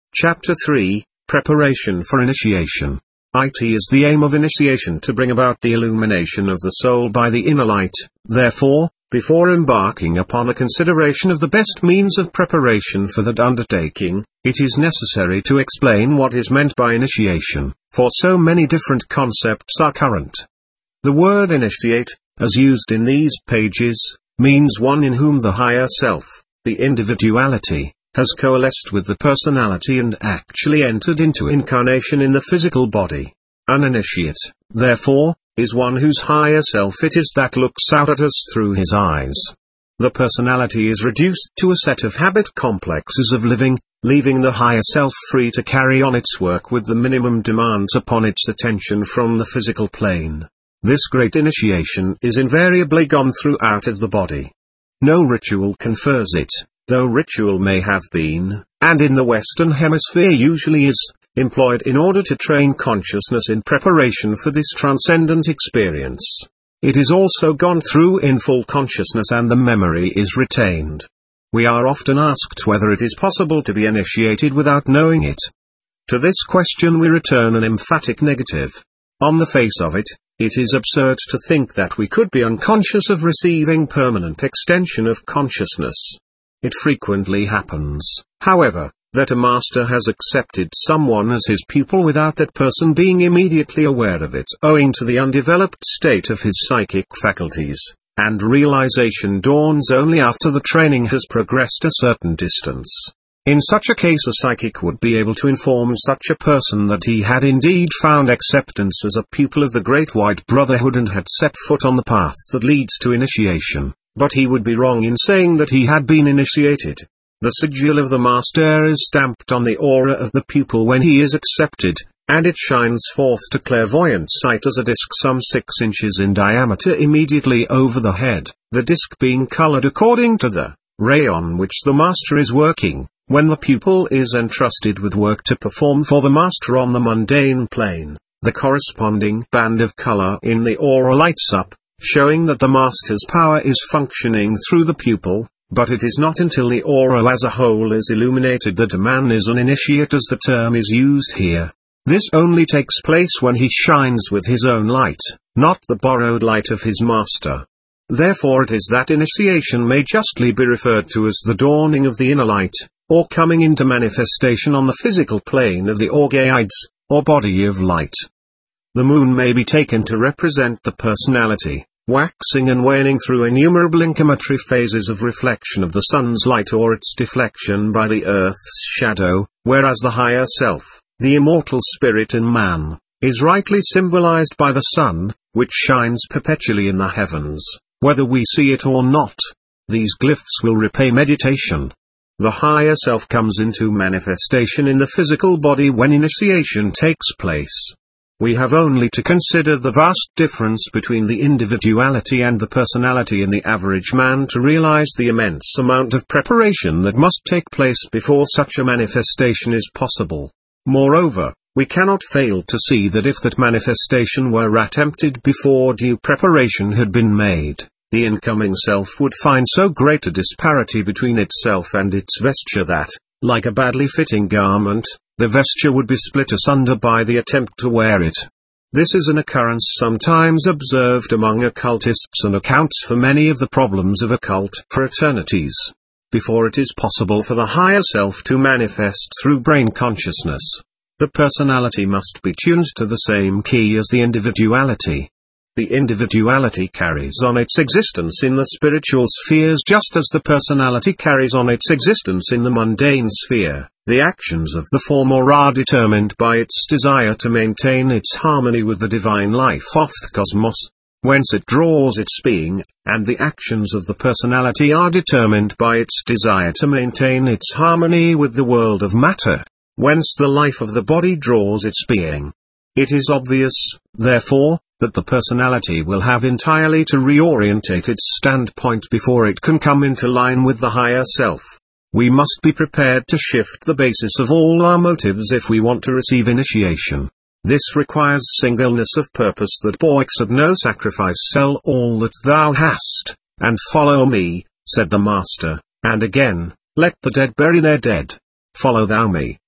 Chapter 3, Preparation for Initiation. It is the aim of initiation to bring about the illumination of the soul by the inner light. Therefore, before embarking upon a consideration of the best means of preparation for that undertaking, it is necessary to explain what is meant by initiation, for so many different concepts are current. The word initiate, as used in these pages, means one in whom the higher self, the individuality, has coalesced with the personality and actually entered into incarnation in the physical body. An initiate, therefore, is one whose higher self it is that looks out at us through his eyes. The personality is reduced to a set of habit complexes of living, leaving the higher self free to carry on its work with the minimum demands upon its attention from the physical plane. This great initiation is invariably gone through out of the body. No ritual confers it, though ritual may have been, and in the Western Hemisphere usually is, employed in order to train consciousness in preparation for this transcendent experience. It is also gone through in full consciousness and the memory is retained. We are often asked whether it is possible to be initiated without knowing it. To this question we return an emphatic negative. On the face of it, it is absurd to think that we could be unconscious of receiving permanent extension of consciousness. It frequently happens, however, that a master has accepted someone as his pupil without that person being immediately aware of it owing to the undeveloped state of his psychic faculties, and realization dawns only after the training has progressed a certain distance. In such a case a psychic would be able to inform such a person that he had indeed found acceptance as a pupil of the Great White Brotherhood and had set foot on the path that leads to initiation, but he would be wrong in saying that he had been initiated. The sigil of the master is stamped on the aura of the pupil when he is accepted, and it shines forth to clairvoyant sight as a disc some 6 inches in diameter immediately over the head, the disc being colored according to the ray on which the master is working. When the pupil is entrusted with work to perform for the master on the mundane plane, the corresponding band of color in the aura lights up, showing that the master's power is functioning through the pupil, but it is not until the aura as a whole is illuminated that a man is an initiate as the term is used here. This only takes place when he shines with his own light, not the borrowed light of his master. Therefore it is that initiation may justly be referred to as the dawning of the inner light, or coming into manifestation on the physical plane of the orgaides, or body of light. The moon may be taken to represent the personality, waxing and waning through innumerable incrementary phases of reflection of the sun's light or its deflection by the earth's shadow, whereas the higher self, the immortal spirit in man, is rightly symbolized by the sun, which shines perpetually in the heavens, whether we see it or not. These glyphs will repay meditation. The higher self comes into manifestation in the physical body when initiation takes place. We have only to consider the vast difference between the individuality and the personality in the average man to realize the immense amount of preparation that must take place before such a manifestation is possible. Moreover, we cannot fail to see that if that manifestation were attempted before due preparation had been made, the incoming self would find so great a disparity between itself and its vesture that, like a badly fitting garment, the vesture would be split asunder by the attempt to wear it. This is an occurrence sometimes observed among occultists and accounts for many of the problems of occult fraternities. Before it is possible for the higher self to manifest through brain consciousness, the personality must be tuned to the same key as the individuality. The individuality carries on its existence in the spiritual spheres just as the personality carries on its existence in the mundane sphere. The actions of the former are determined by its desire to maintain its harmony with the divine life of the cosmos, whence it draws its being, and the actions of the personality are determined by its desire to maintain its harmony with the world of matter, whence the life of the body draws its being. It is obvious, therefore, that the personality will have entirely to reorientate its standpoint before it can come into line with the higher self. We must be prepared to shift the basis of all our motives if we want to receive initiation. This requires singleness of purpose that balks at no sacrifice. Sell all that thou hast, and follow me, said the Master, and again, let the dead bury their dead. Follow thou me,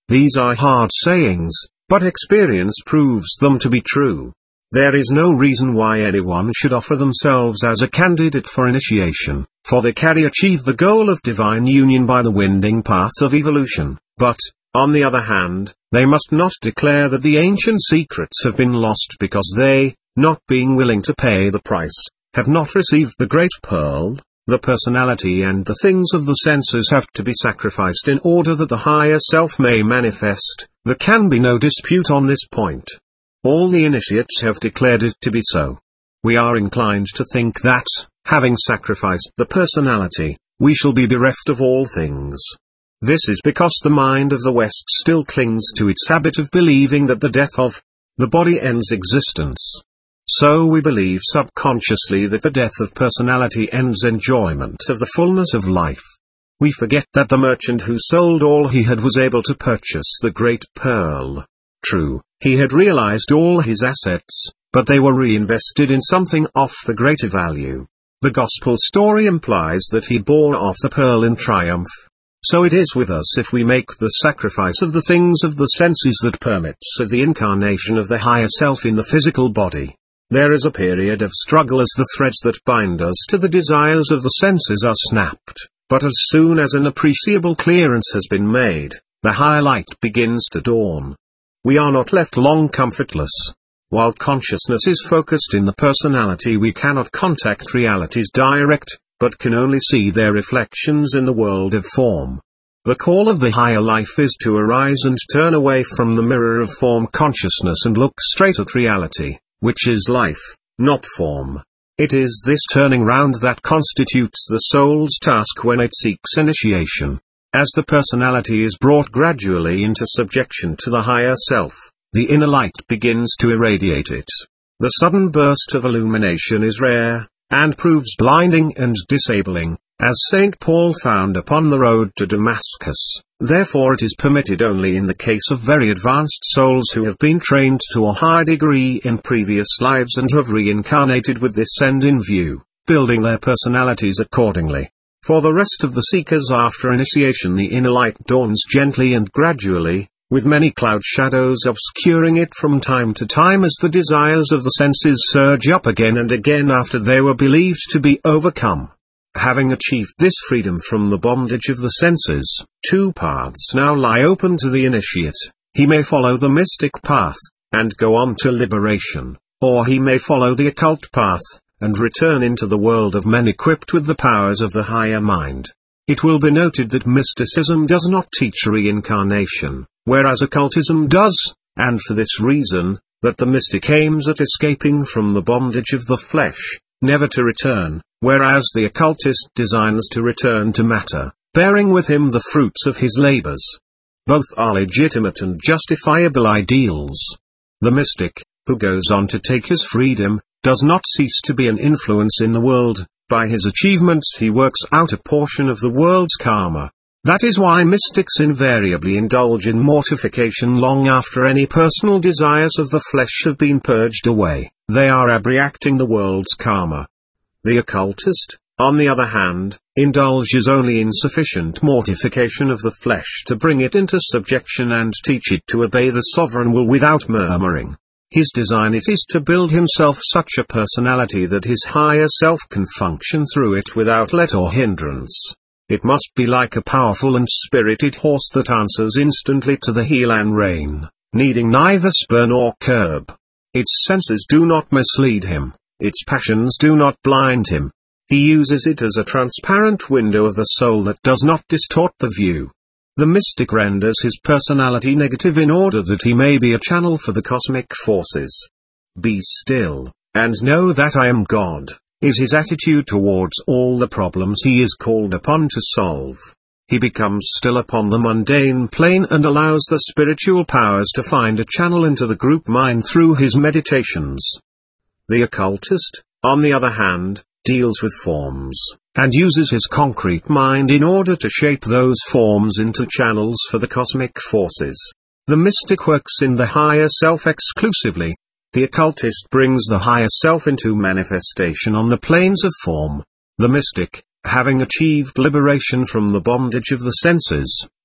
These are hard sayings, but experience proves them to be true. There is no reason why anyone should offer themselves as a candidate for initiation, for they can achieve the goal of divine union by the winding path of evolution, but, on the other hand, they must not declare that the ancient secrets have been lost because they, not being willing to pay the price, have not received the great pearl. The personality and the things of the senses have to be sacrificed in order that the higher self may manifest. There can be no dispute on this point. All the initiates have declared it to be so. We are inclined to think that, having sacrificed the personality, we shall be bereft of all things. This is because the mind of the West still clings to its habit of believing that the death of the body ends existence. So we believe subconsciously that the death of personality ends enjoyment of the fullness of life. We forget that the merchant who sold all he had was able to purchase the great pearl. True, he had realized all his assets, but they were reinvested in something of a greater value. The gospel story implies that he bore off the pearl in triumph. So it is with us if we make the sacrifice of the things of the senses that permits of the incarnation of the higher self in the physical body. There is a period of struggle as the threads that bind us to the desires of the senses are snapped, but as soon as an appreciable clearance has been made, the higher light begins to dawn. We are not left long comfortless. While consciousness is focused in the personality, we cannot contact realities direct, but can only see their reflections in the world of form. The call of the higher life is to arise and turn away from the mirror of form consciousness and look straight at reality, which is life, not form. It is this turning round that constitutes the soul's task when it seeks initiation. As the personality is brought gradually into subjection to the higher self, the inner light begins to irradiate it. The sudden burst of illumination is rare, and proves blinding and disabling, as St. Paul found upon the road to Damascus. Therefore it is permitted only in the case of very advanced souls who have been trained to a high degree in previous lives and have reincarnated with this end in view, building their personalities accordingly. For the rest of the seekers after initiation, the inner light dawns gently and gradually, with many cloud shadows obscuring it from time to time as the desires of the senses surge up again and again after they were believed to be overcome. Having achieved this freedom from the bondage of the senses, two paths now lie open to the initiate. He may follow the mystic path, and go on to liberation, or he may follow the occult path, and return into the world of men equipped with the powers of the higher mind. It will be noted that mysticism does not teach reincarnation, whereas occultism does, and for this reason, that the mystic aims at escaping from the bondage of the flesh, never to return, whereas the occultist designs to return to matter, bearing with him the fruits of his labors. Both are legitimate and justifiable ideals. The mystic, who goes on to take his freedom, does not cease to be an influence in the world. By his achievements he works out a portion of the world's karma. That is why mystics invariably indulge in mortification long after any personal desires of the flesh have been purged away. They are abreacting the world's karma. The occultist, on the other hand, indulges only in sufficient mortification of the flesh to bring it into subjection and teach it to obey the sovereign will without murmuring. His design it is to build himself such a personality that his higher self can function through it without let or hindrance. It must be like a powerful and spirited horse that answers instantly to the heel and rein, needing neither spur nor curb. Its senses do not mislead him, its passions do not blind him. He uses it as a transparent window of the soul that does not distort the view. The mystic renders his personality negative in order that he may be a channel for the cosmic forces. Be still, and know that I am God, is his attitude towards all the problems he is called upon to solve. He becomes still upon the mundane plane and allows the spiritual powers to find a channel into the group mind through his meditations. The occultist, on the other hand, deals with forms, and uses his concrete mind in order to shape those forms into channels for the cosmic forces. The mystic works in the higher self exclusively. The occultist brings the higher self into manifestation on the planes of form. The mystic, having achieved liberation from the bondage of the senses,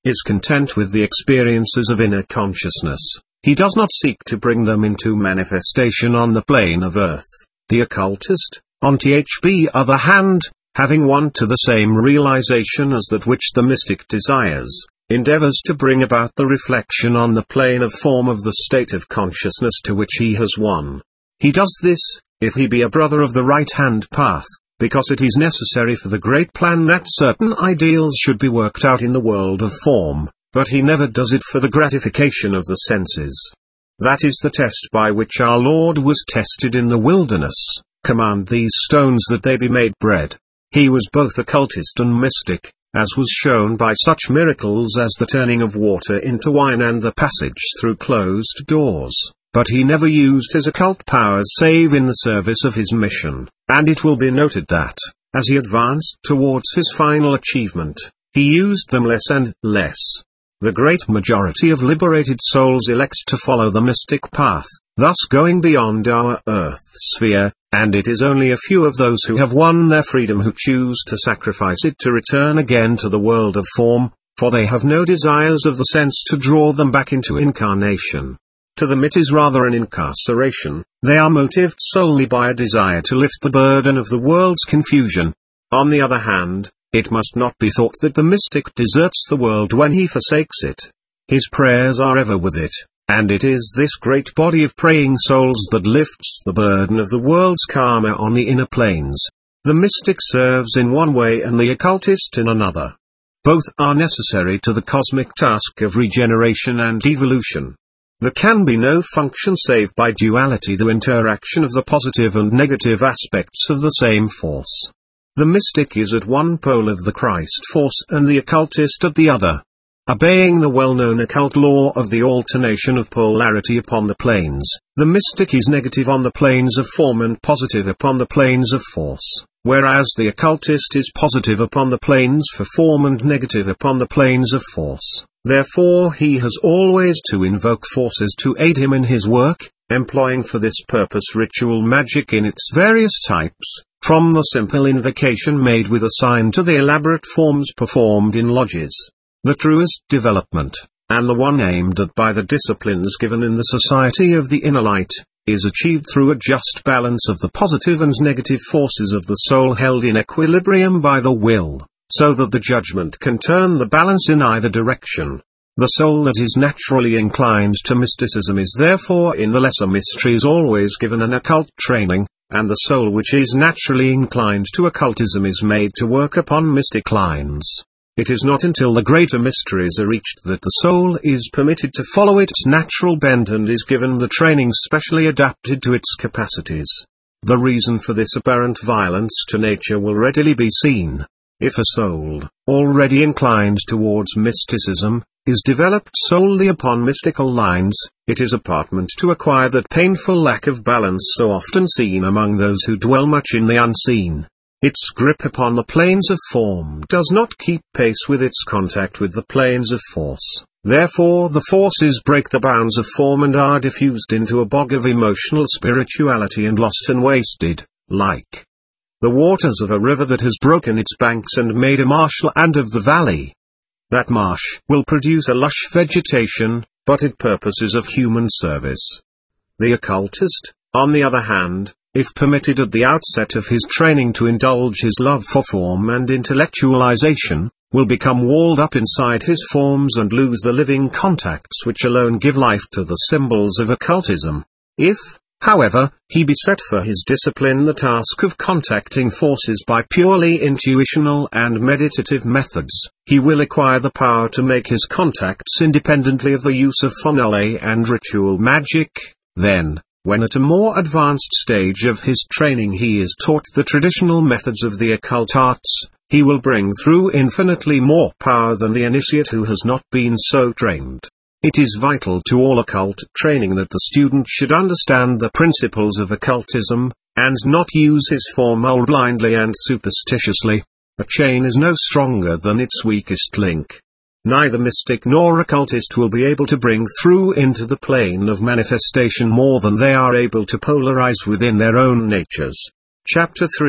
is content with the experiences of inner consciousness. He does not seek to bring them into manifestation on the plane of earth. The occultist, on the other hand, having won to the same realization as that which the mystic desires, endeavors to bring about the reflection on the plane of form of the state of consciousness to which he has won. He does this, if he be a brother of the right-hand path, because it is necessary for the great plan that certain ideals should be worked out in the world of form, but he never does it for the gratification of the senses. That is the test by which our Lord was tested in the wilderness. Command these stones that they be made bread. He was both occultist and mystic, as was shown by such miracles as the turning of water into wine and the passage through closed doors, but he never used his occult powers save in the service of his mission, and it will be noted that, as he advanced towards his final achievement, he used them less and less. The great majority of liberated souls elect to follow the mystic path, thus going beyond our earth sphere, and it is only a few of those who have won their freedom who choose to sacrifice it to return again to the world of form, for they have no desires of the sense to draw them back into incarnation. To them it is rather an incarceration. They are motived solely by a desire to lift the burden of the world's confusion. On the other hand, it must not be thought that the mystic deserts the world when he forsakes it. His prayers are ever with it, and it is this great body of praying souls that lifts the burden of the world's karma on the inner planes. The mystic serves in one way and the occultist in another. Both are necessary to the cosmic task of regeneration and evolution. There can be no function save by duality, the interaction of the positive and negative aspects of the same force. The mystic is at one pole of the Christ force and the occultist at the other. Obeying the well-known occult law of the alternation of polarity upon the planes, the mystic is negative on the planes of form and positive upon the planes of force, whereas the occultist is positive upon the planes for form and negative upon the planes of force. Therefore he has always to invoke forces to aid him in his work, employing for this purpose ritual magic in its various types, from the simple invocation made with a sign to the elaborate forms performed in lodges. The truest development, and the one aimed at by the disciplines given in the Society of the Inner Light, is achieved through a just balance of the positive and negative forces of the soul held in equilibrium by the will, so that the judgment can turn the balance in either direction. The soul that is naturally inclined to mysticism is therefore in the lesser mysteries always given an occult training, and the soul which is naturally inclined to occultism is made to work upon mystic lines. It is not until the greater mysteries are reached that the soul is permitted to follow its natural bent and is given the training specially adapted to its capacities. The reason for this apparent violence to nature will readily be seen. If a soul, already inclined towards mysticism, is developed solely upon mystical lines, it is apartment to acquire that painful lack of balance so often seen among those who dwell much in the unseen. Its grip upon the planes of form does not keep pace with its contact with the planes of force. Therefore the forces break the bounds of form and are diffused into a bog of emotional spirituality and lost and wasted, like the waters of a river that has broken its banks and made a marshland of the valley. That marsh will produce a lush vegetation, but it purposes of human service. The occultist, on the other hand, if permitted at the outset of his training to indulge his love for form and intellectualization, will become walled up inside his forms and lose the living contacts which alone give life to the symbols of occultism. If, however, he be set for his discipline the task of contacting forces by purely intuitional and meditative methods, he will acquire the power to make his contacts independently of the use of formulae and ritual magic. Then, when at a more advanced stage of his training he is taught the traditional methods of the occult arts, he will bring through infinitely more power than the initiate who has not been so trained. It is vital to all occult training that the student should understand the principles of occultism, and not use his formula blindly and superstitiously. A chain is no stronger than its weakest link. Neither mystic nor occultist will be able to bring through into the plane of manifestation more than they are able to polarize within their own natures. Chapter 3,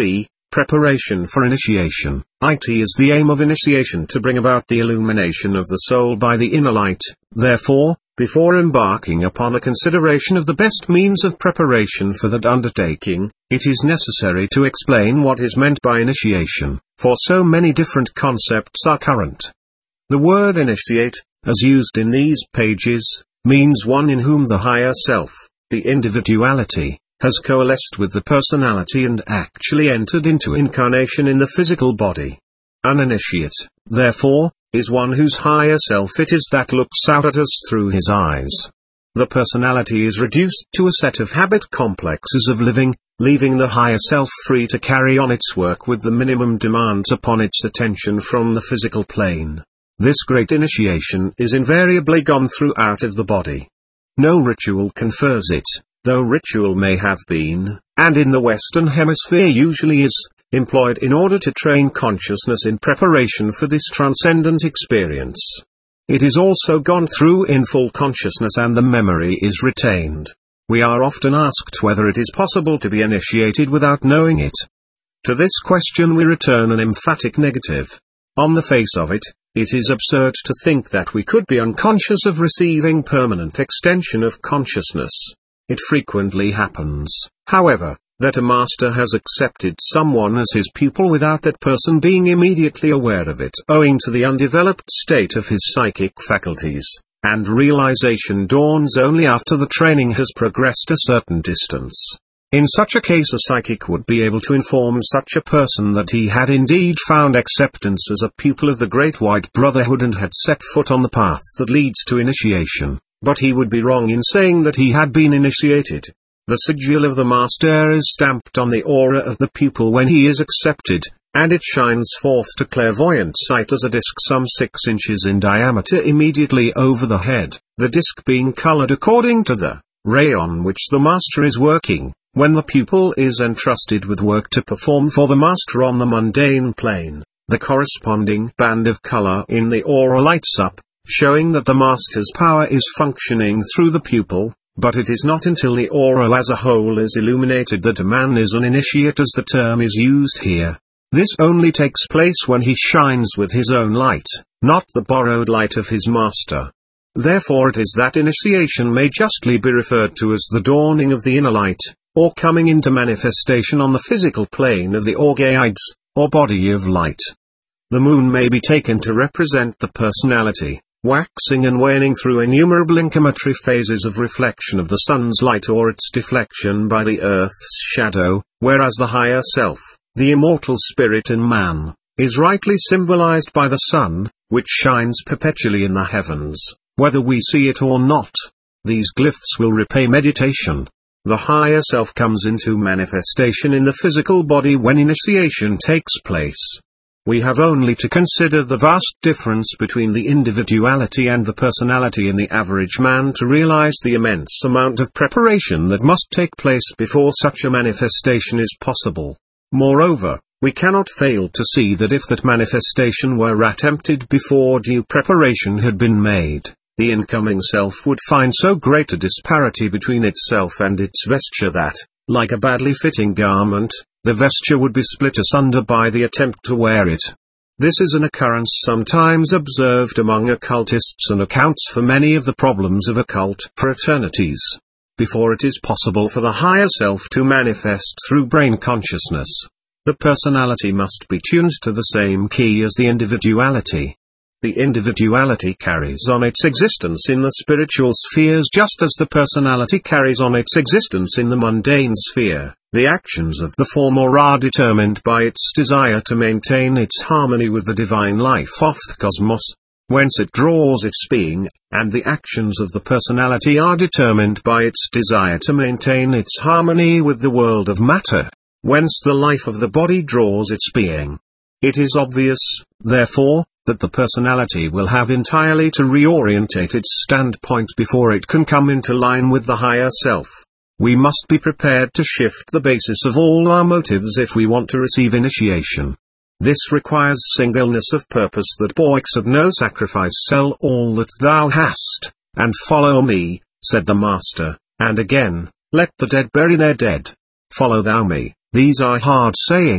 Preparation for initiation. It is the aim of initiation to bring about the illumination of the soul by the inner light. Therefore, before embarking upon a consideration of the best means of preparation for that undertaking, it is necessary to explain what is meant by initiation, for so many different concepts are current. The word initiate, as used in these pages, means one in whom the higher self, the individuality, has coalesced with the personality and actually entered into incarnation in the physical body. An initiate, therefore, is one whose higher self it is that looks out at us through his eyes. The personality is reduced to a set of habit complexes of living, leaving the higher self free to carry on its work with the minimum demands upon its attention from the physical plane. This great initiation is invariably gone through out of the body. No ritual confers it, though ritual may have been, and in the Western Hemisphere usually is, employed in order to train consciousness in preparation for this transcendent experience. It is also gone through in full consciousness and the memory is retained. We are often asked whether it is possible to be initiated without knowing it. To this question we return an emphatic negative. On the face of it, it is absurd to think that we could be unconscious of receiving permanent extension of consciousness. It frequently happens, however, that a master has accepted someone as his pupil without that person being immediately aware of it owing to the undeveloped state of his psychic faculties, and realization dawns only after the training has progressed a certain distance. In such a case a psychic would be able to inform such a person that he had indeed found acceptance as a pupil of the Great White Brotherhood and had set foot on the path that leads to initiation, but he would be wrong in saying that he had been initiated. The sigil of the master is stamped on the aura of the pupil when he is accepted, and it shines forth to clairvoyant sight as a disc some 6 inches in diameter immediately over the head, the disc being colored according to the ray on which the master is working. When the pupil is entrusted with work to perform for the master on the mundane plane, the corresponding band of color in the aura lights up, showing that the master's power is functioning through the pupil, but it is not until the aura as a whole is illuminated that a man is an initiate as the term is used here. This only takes place when he shines with his own light, not the borrowed light of his master. Therefore it is that initiation may justly be referred to as the dawning of the inner light, or coming into manifestation on the physical plane of the orgaides, or body of light. The moon may be taken to represent the personality, waxing and waning through innumerable incrementary phases of reflection of the sun's light or its deflection by the earth's shadow, whereas the higher self, the immortal spirit in man, is rightly symbolized by the sun, which shines perpetually in the heavens, whether we see it or not. These glyphs will repay meditation. The higher self comes into manifestation in the physical body when initiation takes place. We have only to consider the vast difference between the individuality and the personality in the average man to realize the immense amount of preparation that must take place before such a manifestation is possible. Moreover, we cannot fail to see that if that manifestation were attempted before due preparation had been made, the incoming self would find so great a disparity between itself and its vesture that, like a badly fitting garment, the vesture would be split asunder by the attempt to wear it. This is an occurrence sometimes observed among occultists and accounts for many of the problems of occult fraternities. Before it is possible for the higher self to manifest through brain consciousness, the personality must be tuned to the same key as the individuality. The individuality carries on its existence in the spiritual spheres just as the personality carries on its existence in the mundane sphere. The actions of the former are determined by its desire to maintain its harmony with the divine life of the cosmos, whence it draws its being, and the actions of the personality are determined by its desire to maintain its harmony with the world of matter, whence the life of the body draws its being. It is obvious, therefore, that the personality will have entirely to reorientate its standpoint before it can come into line with the higher self. We must be prepared to shift the basis of all our motives if we want to receive initiation. This requires singleness of purpose that balks at no sacrifice. Sell all that thou hast, and follow me, said the Master, and again, let the dead bury their dead. Follow thou me. These are hard sayings,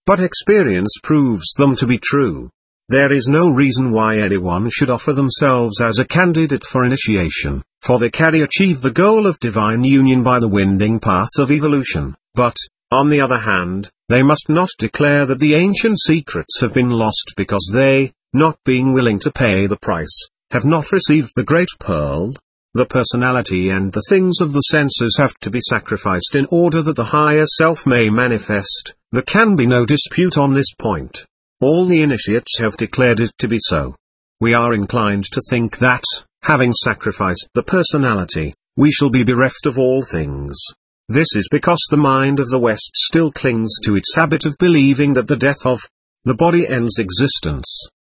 but experience proves them to be true. There is no reason why anyone should offer themselves as a candidate for initiation, for they can achieve the goal of divine union by the winding path of evolution, but, on the other hand, they must not declare that the ancient secrets have been lost because they, not being willing to pay the price, have not received the great pearl. The personality and the things of the senses have to be sacrificed in order that the higher self may manifest. There can be no dispute on this point. All the initiates have declared it to be so. We are inclined to think that, having sacrificed the personality, we shall be bereft of all things. This is because the mind of the West still clings to its habit of believing that the death of the body ends existence.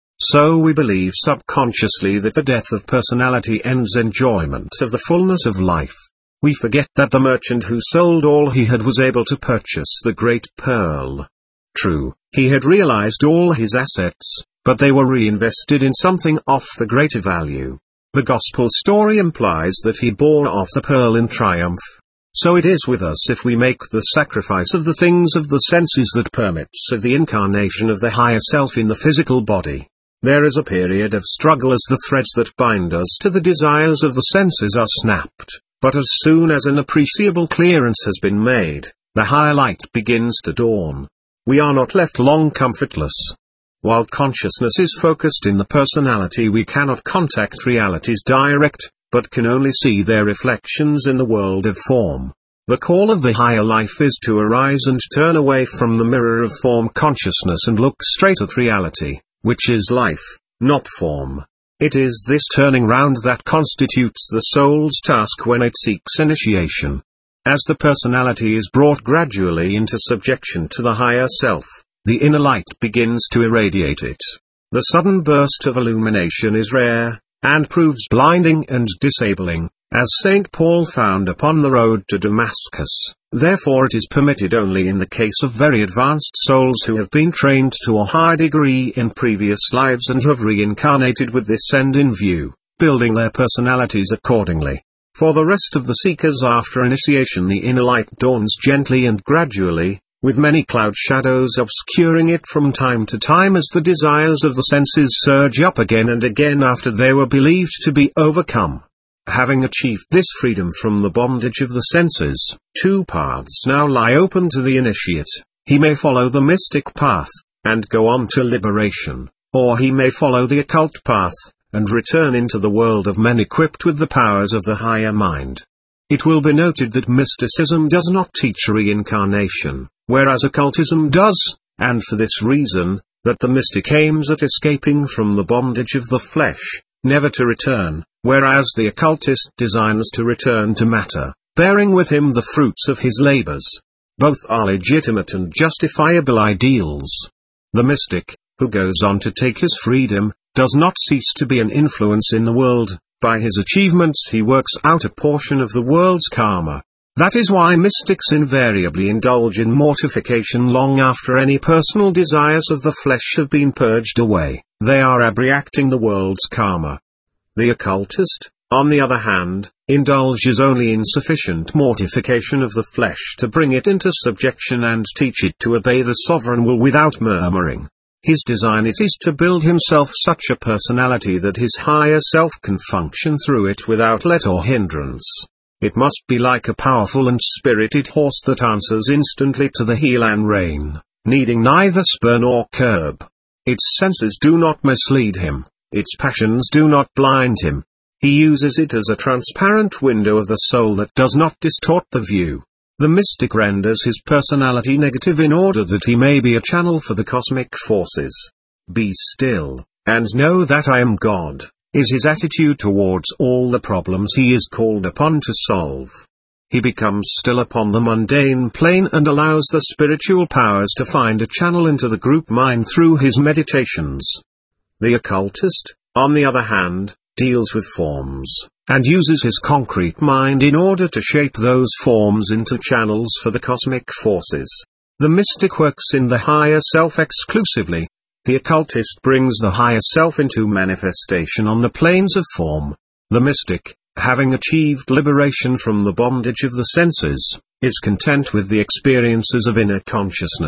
So we believe subconsciously that the death of personality ends enjoyment of the fullness of life. We forget that the merchant who sold all he had was able to purchase the great pearl. True, he had realized all his assets, but they were reinvested in something of the greater value. The gospel story implies that he bore off the pearl in triumph. So it is with us if we make the sacrifice of the things of the senses that permits of the incarnation of the higher self in the physical body. There is a period of struggle as the threads that bind us to the desires of the senses are snapped, but as soon as an appreciable clearance has been made, the higher light begins to dawn. We are not left long comfortless. While consciousness is focused in the personality, we cannot contact realities direct, but can only see their reflections in the world of form. The call of the higher life is to arise and turn away from the mirror of form consciousness and look straight at reality, which is life, not form. It is this turning round that constitutes the soul's task when it seeks initiation. As the personality is brought gradually into subjection to the higher self, the inner light begins to irradiate it. The sudden burst of illumination is rare, and proves blinding and disabling, as St. Paul found upon the road to Damascus. Therefore it is permitted only in the case of very advanced souls who have been trained to a high degree in previous lives and have reincarnated with this end in view, building their personalities accordingly. For the rest of the seekers after initiation, the inner light dawns gently and gradually, with many cloud shadows obscuring it from time to time as the desires of the senses surge up again and again after they were believed to be overcome. Having achieved this freedom from the bondage of the senses, two paths now lie open to the initiate. He may follow the mystic path, and go on to liberation, or he may follow the occult path, and return into the world of men equipped with the powers of the higher mind. It will be noted that mysticism does not teach reincarnation, whereas occultism does, and for this reason, that the mystic aims at escaping from the bondage of the flesh, never to return, whereas the occultist designs to return to matter, bearing with him the fruits of his labors. Both are legitimate and justifiable ideals. The mystic, who goes on to take his freedom, does not cease to be an influence in the world. By his achievements he works out a portion of the world's karma. That is why mystics invariably indulge in mortification long after any personal desires of the flesh have been purged away. They are abreacting the world's karma. The occultist, on the other hand, indulges only in sufficient mortification of the flesh to bring it into subjection and teach it to obey the sovereign will without murmuring. His design it is to build himself such a personality that his higher self can function through it without let or hindrance. It must be like a powerful and spirited horse that answers instantly to the heel and rein, needing neither spur nor curb. Its senses do not mislead him, its passions do not blind him. He uses it as a transparent window of the soul that does not distort the view. The mystic renders his personality negative in order that he may be a channel for the cosmic forces. Be still, and know that I am God, is his attitude towards all the problems he is called upon to solve. He becomes still upon the mundane plane and allows the spiritual powers to find a channel into the group mind through his meditations. The occultist, on the other hand, deals with forms, and uses his concrete mind in order to shape those forms into channels for the cosmic forces. The mystic works in the higher self exclusively. The occultist brings the higher self into manifestation on the planes of form. The mystic, having achieved liberation from the bondage of the senses, is content with the experiences of inner consciousness,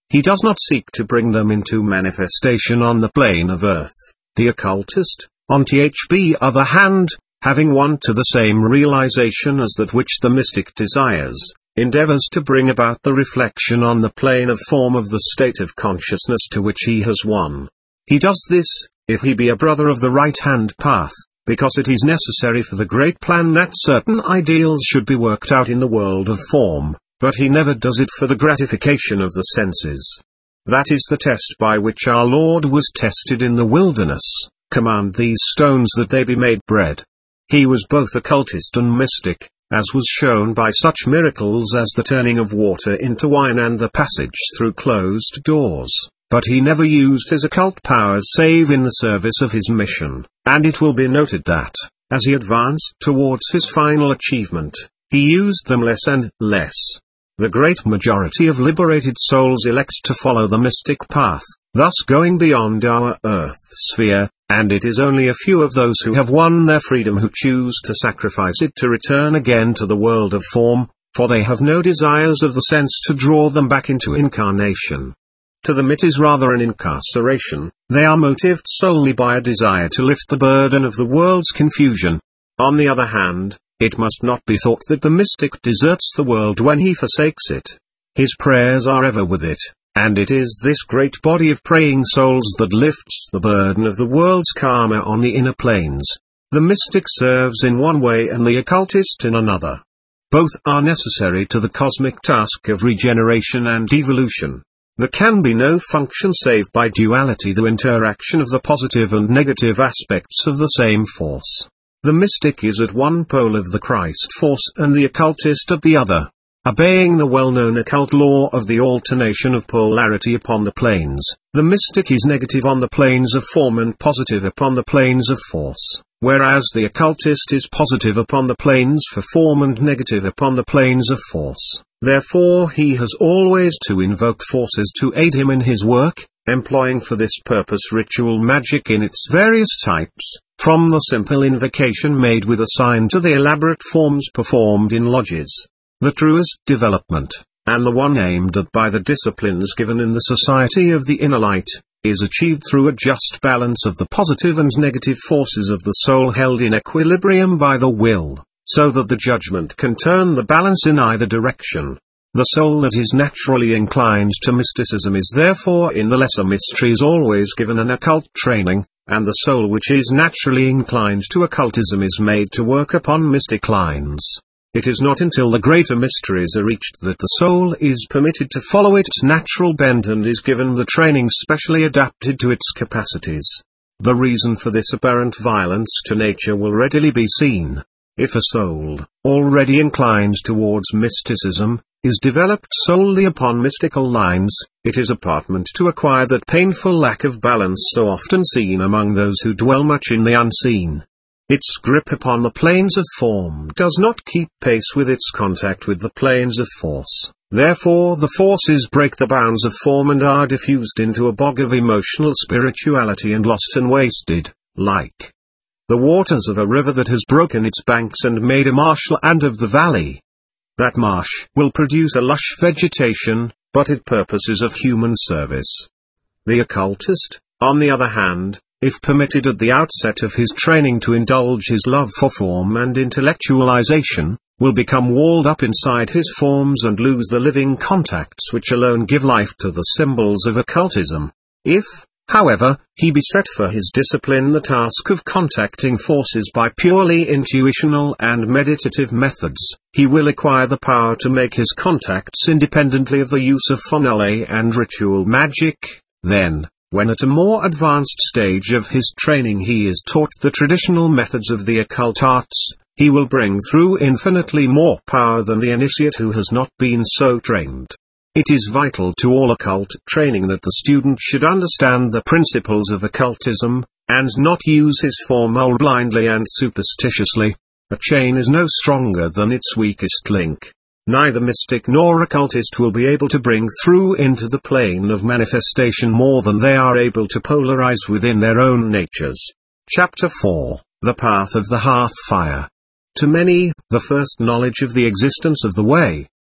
He does not seek to bring them into manifestation on the plane of earth. The occultist, on the other hand, having one to the same realization as that which the mystic desires, endeavors to bring about the reflection on the plane of form of the state of consciousness to which he has won. He does this, if he be a brother of the right-hand path, because it is necessary for the great plan that certain ideals should be worked out in the world of form, but he never does it for the gratification of the senses. That is the test by which our Lord was tested in the wilderness. Command these stones that they be made bread. He was both occultist and mystic, as was shown by such miracles as the turning of water into wine and the passage through closed doors, but he never used his occult powers save in the service of his mission, and it will be noted that, as he advanced towards his final achievement, he used them less and less. The great majority of liberated souls elect to follow the mystic path, thus going beyond our earth sphere, and it is only a few of those who have won their freedom who choose to sacrifice it to return again to the world of form, for they have no desires of the sense to draw them back into incarnation. To them it is rather an incarceration. They are motived solely by a desire to lift the burden of the world's confusion. On the other hand, it must not be thought that the mystic deserts the world when he forsakes it. His prayers are ever with it, and it is this great body of praying souls that lifts the burden of the world's karma on the inner planes. The mystic serves in one way and the occultist in another. Both are necessary to the cosmic task of regeneration and evolution. There can be no function save by duality, the interaction of the positive and negative aspects of the same force. The mystic is at one pole of the Christ force and the occultist at the other. Obeying the well-known occult law of the alternation of polarity upon the planes, the mystic is negative on the planes of form and positive upon the planes of force, whereas the occultist is positive upon the planes for form and negative upon the planes of force. Therefore he has always to invoke forces to aid him in his work, employing for this purpose ritual magic in its various types, from the simple invocation made with a sign to the elaborate forms performed in lodges. The truest development, and the one aimed at by the disciplines given in the Society of the Inner Light, is achieved through a just balance of the positive and negative forces of the soul held in equilibrium by the will, so that the judgment can turn the balance in either direction. The soul that is naturally inclined to mysticism is therefore in the lesser mysteries always given an occult training, and the soul which is naturally inclined to occultism is made to work upon mystic lines. It is not until the greater mysteries are reached that the soul is permitted to follow its natural bent and is given the training specially adapted to its capacities. The reason for this apparent violence to nature will readily be seen. If a soul, already inclined towards mysticism, is developed solely upon mystical lines, it is apartment to acquire that painful lack of balance so often seen among those who dwell much in the unseen. Its grip upon the planes of form does not keep pace with its contact with the planes of force. Therefore the forces break the bounds of form and are diffused into a bog of emotional spirituality and lost and wasted, like the waters of a river that has broken its banks and made a marshland of the valley. That marsh will produce a lush vegetation, but it purposes of human service. The occultist, on the other hand, if permitted at the outset of his training to indulge his love for form and intellectualization, will become walled up inside his forms and lose the living contacts which alone give life to the symbols of occultism. If, however, he be set for his discipline the task of contacting forces by purely intuitional and meditative methods, he will acquire the power to make his contacts independently of the use of formulae and ritual magic. Then, when at a more advanced stage of his training he is taught the traditional methods of the occult arts, he will bring through infinitely more power than the initiate who has not been so trained. It is vital to all occult training that the student should understand the principles of occultism, and not use his formula blindly and superstitiously. A chain is no stronger than its weakest link. Neither mystic nor occultist will be able to bring through into the plane of manifestation more than they are able to polarize within their own natures. Chapter 4, The Path of the Hearth Fire. To many, the first knowledge of the existence of the way,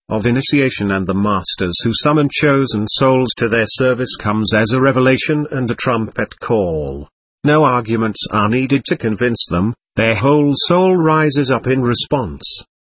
of initiation and the masters who summon chosen souls to their service comes as a revelation and a trumpet call. No arguments are needed to convince them, their whole soul rises up in response.